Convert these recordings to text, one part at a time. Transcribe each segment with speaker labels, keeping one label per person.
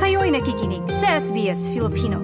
Speaker 1: Kayo'y nakikinig sa SBS Filipino.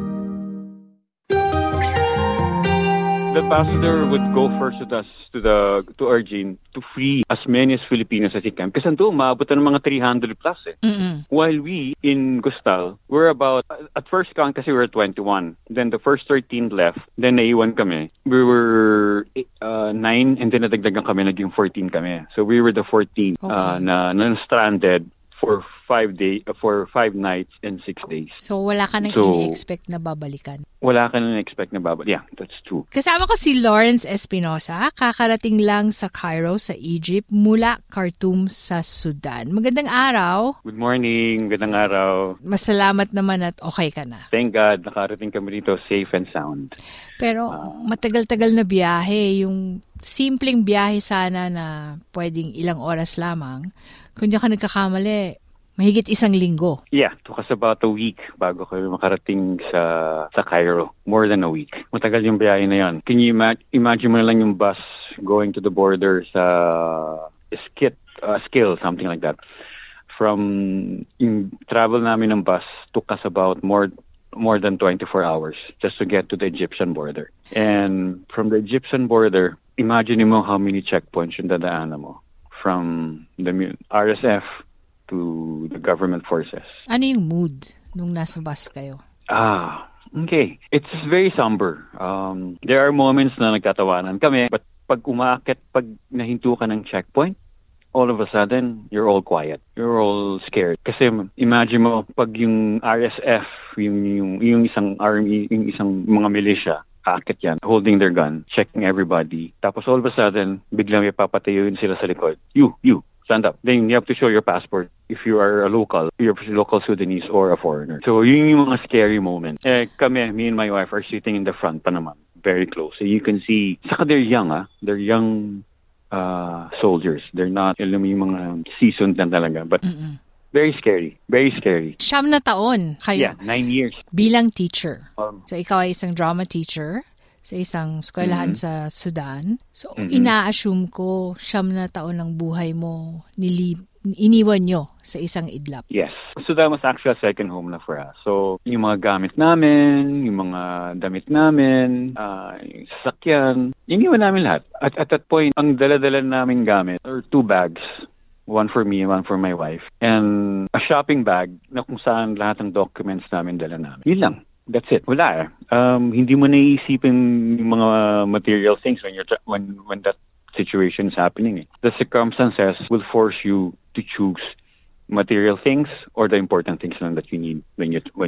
Speaker 2: The ambassador would go first with us to Argene to free as many as Filipinos as he can. Kasi ito, maabot na ng mga 300 plus eh.
Speaker 3: Mm-mm.
Speaker 2: While we, in Gustal, we're about, at first count kasi we were 21. Then the first 13 left. Then naiwan kami. We were 9 and then nadagdagan kami, naging 14 kami. So we were the 14 na stranded for 5 nights and 6 days.
Speaker 3: So wala ka nang ini-expect na babalikan?
Speaker 2: Wala ka nang expect na babalikan. Yeah, that's true.
Speaker 3: Kasama ko si Lawrence Espinosa, kakarating lang sa Cairo sa Egypt mula Khartoum sa Sudan. Magandang araw.
Speaker 2: Good morning, magandang araw.
Speaker 3: Masalamat naman at okay ka na.
Speaker 2: Thank God, nakarating kami dito safe and sound.
Speaker 3: Pero matagal-tagal na biyahe, yung simpleng biyahe sana na pwedeng ilang oras lamang, kung di ka nagkakamali, mahigit 1 linggo.
Speaker 2: Yeah, took us about a week bago kami makarating sa Cairo. More than a week. Matagal yung biyahe na yan. Can you imagine mo na lang yung bus going to the border sa Skill, something like that. From travel namin ng bus took us about more than 24 hours just to get to the Egyptian border. And from the Egyptian border, imagine mo how many checkpoints yung dadaanan mo. From the RSF to the government forces.
Speaker 3: Ano yung mood nung nasa bus kayo?
Speaker 2: Okay. It's very somber. There are moments na nagtatawanan kami, but pag umaakit, pag nahinto ka ng checkpoint, all of a sudden, you're all quiet. You're all scared. Kasi imagine mo, pag yung RSF, yung isang army, yung isang mga militia, aakit yan, holding their gun, checking everybody. Tapos all of a sudden, biglang may papatayuin sila sa likod. You, stand up. Then you have to show your passport if you are a local, you're a local Sudanese or a foreigner. So yun yung mga scary moments. Kami, me and my wife are sitting in the front pa naman, very close. So you can see, saka they're young they're young soldiers. They're not, alam mo yung mga seasoned na talaga, but very scary. Very scary.
Speaker 3: 9 na taon kayo.
Speaker 2: Yeah, 9 years.
Speaker 3: Bilang teacher. So ikaw ay isang drama teacher sa isang eskwelahan sa Sudan. So, ina-assume ko 9 na taon ng buhay mo iniwan nyo sa isang idlap.
Speaker 2: Yes. Sudan was actually a second home na for us. So, yung mga gamit namin, yung mga damit namin, yung sasakyan, iniwan namin lahat. At that point, ang dala-dala namin gamit are 2 bags. One for me, one for my wife. And a shopping bag na kung saan lahat ng documents namin dala namin. Yun lang. That's it. Wala. Hindi mo naiisipin yung mga material things when that situation is happening. The circumstances will force you to choose material things or the important things lang that you need when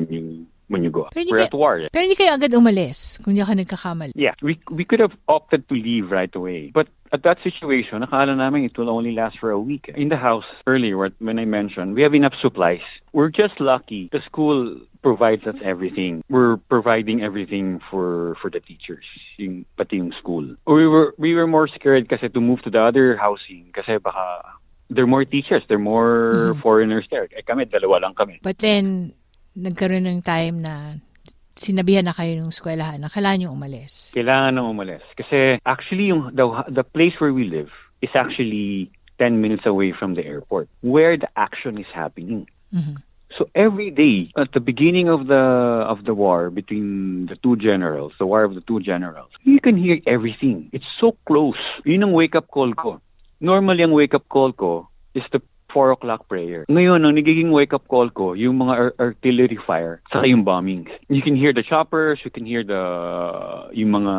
Speaker 2: you go. We're at war.
Speaker 3: Pero hindi kayo agad umalis kung hindi ka nagkakamali.
Speaker 2: Yeah, we could have opted to leave right away. But at that situation, nakala namin it will only last for a week. In the house earlier, when I mentioned, we have enough supplies. We're just lucky. The school provides us everything. We're providing everything for the teachers, pati yung school. We were more scared kasi to move to the other housing kasi baka there are more teachers, there are more foreigners there. Kami, 2 lang kami.
Speaker 3: But then, nagkaroon ng time na sinabihan na kayo ng eskwelahan na kailangan nyo umalis.
Speaker 2: Kailangan nang umalis. Kasi actually, the place where we live is actually 10 minutes away from the airport where the action is happening.
Speaker 3: Mm-hmm.
Speaker 2: So every day, at the beginning of the war between the 2 generals, the war of the 2 generals, you can hear everything. It's so close. Yun ang wake-up call ko. Normally, ang wake-up call ko is the 4 o'clock prayer. Ngayon, ang nagiging wake-up call ko, yung mga artillery fire, saka yung bombings. You can hear the choppers, you can hear yung mga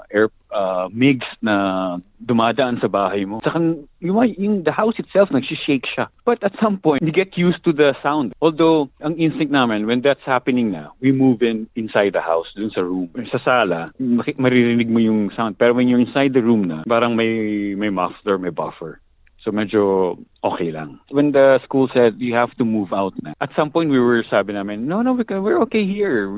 Speaker 2: MiGs na dumadaan sa bahay mo. Saka the house itself, nagsishake siya. But at some point, you get used to the sound. Although, ang instinct namin, when that's happening na, we move inside the house, dun sa room. Sa sala, maririnig mo yung sound. Pero when you're inside the room na, parang may muffler, may buffer. So medyo okay lang. When the school said you have to move out na, at some point sabi namin, no, we're okay here.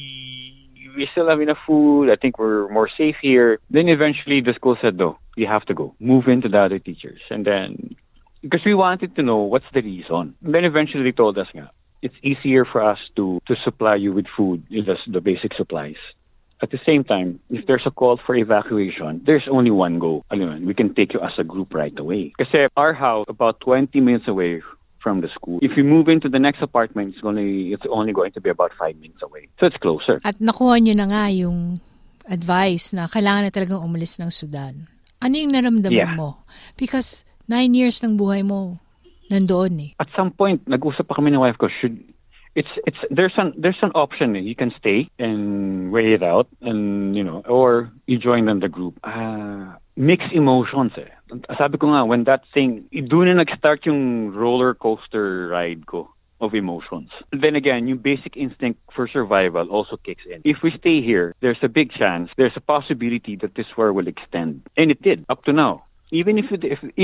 Speaker 2: We still have enough food. I think we're more safe here. Then eventually the school said, no, you have to go. Move into the other teachers. And then, because we wanted to know what's the reason. And then eventually they told us it's easier for us to supply you with food, the basic supplies. At the same time, if there's a call for evacuation, there's only one go. We can take you as a group right away. Kasi our house, about 20 minutes away from the school. If you move into the next apartment, it's only going to be about 5 minutes away. So it's closer.
Speaker 3: At nakuha nyo na nga yung advice na kailangan na talagang umalis ng Sudan. Ano yung naramdaman mo? Because 9 years ng buhay mo nandoon eh.
Speaker 2: At some point, nag-usap pa kami ng wife ko, there's an option. You can stay and wait it out, and or you join the group. Mixed emotions. Sabi ko nga, when that thing, doon na nag-start yung roller coaster ride ko of emotions. Then again, yung basic instinct for survival also kicks in. If we stay here, there's a big chance, there's a possibility that this war will extend, and it did up to now. Even if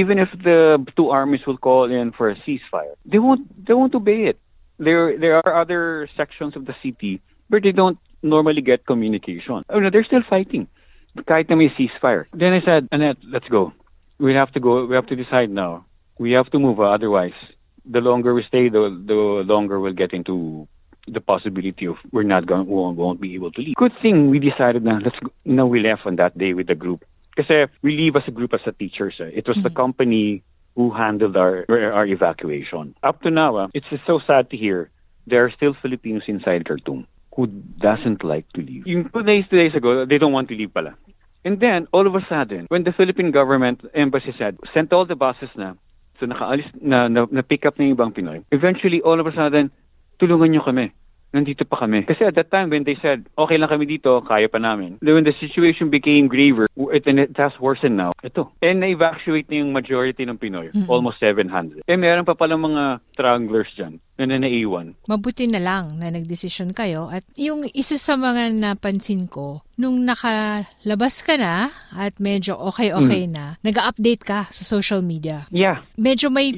Speaker 2: the two armies will call in for a ceasefire, they won't obey it. There are other sections of the city where they don't normally get communication. They're still fighting. Kahit na may ceasefire. Then I said, Annette, let's go. We have to go. We have to decide now. We have to move. Otherwise, the longer we stay, the longer we'll get into the possibility of we won't be able to leave. Good thing we decided na we left on that day with the group. Kasi we leave as a group as a teachers. It was the company who handled our evacuation. Up to now, it's just so sad to hear there are still Filipinos inside Khartoum who doesn't like to leave. 2 days ago, they don't want to leave pala. And then, all of a sudden, when the Philippine government embassy said, sent all the buses na, so nakaalis na pick up na yung ibang Pinoy, eventually, all of a sudden, tulungan nyo kami. Nandito pa kami. Kasi at that time, when they said, okay lang kami dito, kaya pa namin. When the situation became graver, it has worsened now. Ito. And na-evacuate na yung majority ng Pinoy. Almost 700. Meron pa palang mga stragglers dyan na naiwan.
Speaker 3: Mabuti na lang na nagdesisyon kayo. At yung isa sa mga napansin ko, nung nakalabas ka na at medyo okay na, nag-update ka sa social media.
Speaker 2: Yeah.
Speaker 3: Medyo may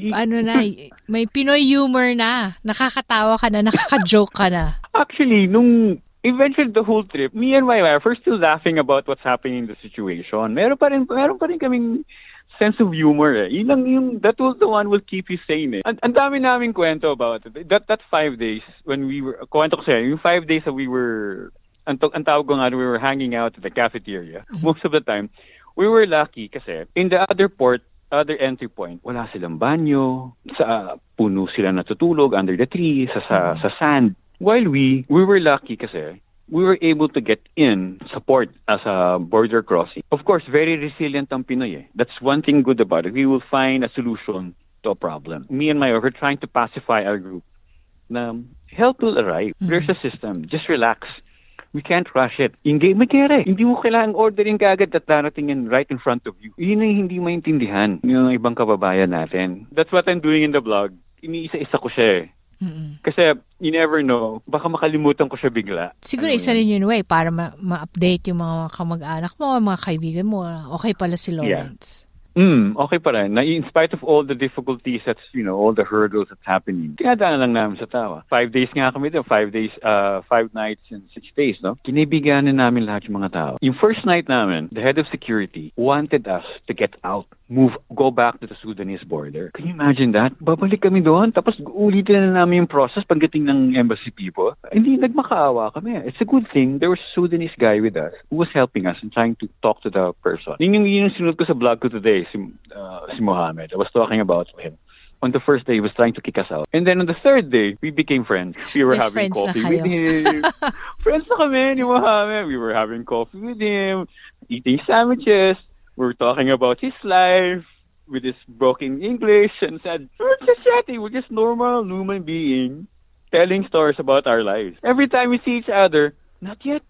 Speaker 3: may Pinoy humor na. Nakakatawa ka na, nakaka-joke ka na.
Speaker 2: Actually, eventually the whole trip, me and my wife are still laughing about what's happening in the situation. Meron pa rin kaming sense of humor eh. That was the one will keep you sane eh. Ang dami naming kwento about it. That 5 days when we were, kwento ko sa'yo, yung 5 days that we were, ang tawag ko nga, we were hanging out at the cafeteria. Most of the time, we were lucky kasi in the other entry point, wala silang banyo, sa puno sila natutulog under the tree, sa sand. While we were lucky kasi we were able to get in support as a border crossing. Of course, very resilient ang Pinoy eh. That's one thing good about it. We will find a solution to a problem. Me and my wife are trying to pacify our group na help will arrive. There's a system. Just relax. We can't rush it. Hindi mo kailangang ordering kaagad at darating yan right in front of you. Yun ang hindi maintindihan ng ibang kababayan natin. That's what I'm doing in the blog. Iniisa-isa ko siya eh. Kasi you never know, baka makalimutan ko siya bigla.
Speaker 3: Siguro isa rin yun way para ma-update yung mga kamag-anak mo, mga kaibigan mo. Okay pala si Lawrence.
Speaker 2: Okay pa rin. In spite of all the difficulties, all the hurdles that's happening, tinadaan lang namin sa tawa. 5 days nga kami doon. 5 days, 5 nights and 6 days, no? Kinibiganan namin lahat yung mga tao. Yung first night namin, the head of security wanted us to get out, go back to the Sudanese border. Can you imagine that? Babalik kami doon, tapos ulitin na namin yung process pagdating ng embassy people. Hindi nagmakaawa kami. It's a good thing there was a Sudanese guy with us who was helping us and trying to talk to the person. Yun yung sinunod ko sa blog ko today, si Mohammed. I was talking about him. On the first day, he was trying to kick us out. And then on the third day, we became friends. We were having coffee with him. Friends na kami ni Mohammed. We were having coffee with him, eating sandwiches. We were talking about his life with his broken English and said, we're just chatting. We're just normal human beings telling stories about our lives. Every time we see each other, not yet.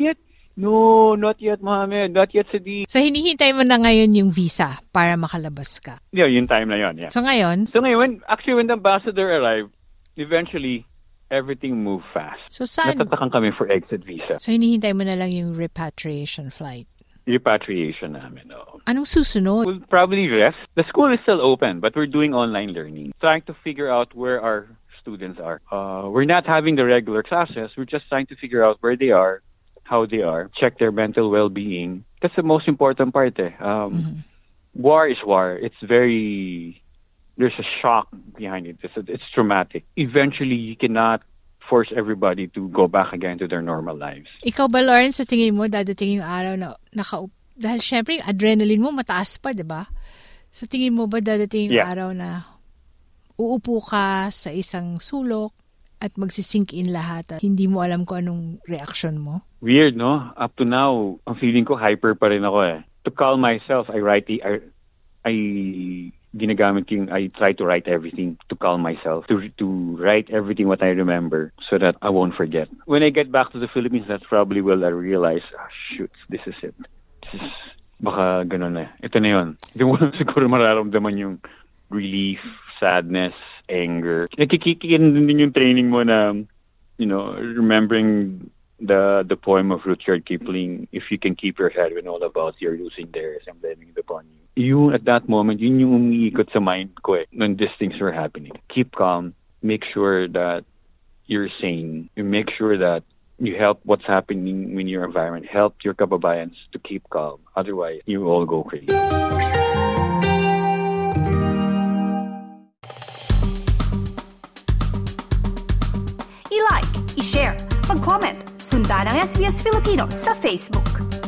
Speaker 2: No, not yet, Mohammed. Not yet, Sadi.
Speaker 3: So, hinihintay mo na ngayon yung visa para makalabas ka?
Speaker 2: Yeah, yung time na yun, yeah.
Speaker 3: So, ngayon,
Speaker 2: when the ambassador arrived, eventually, everything moved fast.
Speaker 3: So, saan?
Speaker 2: Natatakan kami for exit visa.
Speaker 3: So, hinihintay mo na lang yung repatriation flight?
Speaker 2: Repatriation namin, no.
Speaker 3: Anong susunod?
Speaker 2: We'll probably rest. The school is still open, but we're doing online learning. Trying to figure out where our students are. We're not having the regular classes. We're just trying to figure out where they are, how they are, check their mental well-being. That's the most important part. War is war. There's a shock behind it. It's traumatic. Eventually, you cannot force everybody to go back again to their normal lives.
Speaker 3: Ikaw ba, Lawrence, sa tingin mo, dadating yung araw na dahil syempre, yung adrenaline mo mataas pa, di ba? Sa tingin mo ba dadating yung araw na uupo ka sa isang sulok at magsisink in lahat at hindi mo alam kung anong reaction mo?
Speaker 2: Weird, no? Up to now, ang feeling ko hyper pa rin ako eh. To calm myself, I try to write everything to calm myself, to write everything what I remember so that I won't forget. When I get back to the Philippines, that's probably when I realize, shoot, this is it. Baka ganun na. Ito na yun. Hindi mo siguro mararamdaman yung relief, sadness, anger. Nakikikin din yung training mo na, remembering the poem of Rudyard Kipling, if you can keep your head when all about you're losing theirs and blaming it upon you. You, at that moment, yun yung umiikot sa mind ko when these things were happening. Keep calm. Make sure that you're sane. You make sure that you help what's happening in your environment. Help your kababayans to keep calm. Otherwise, you all go crazy.
Speaker 1: I-like, i-share, mag-comment, sundan ang SBS Filipino sa Facebook.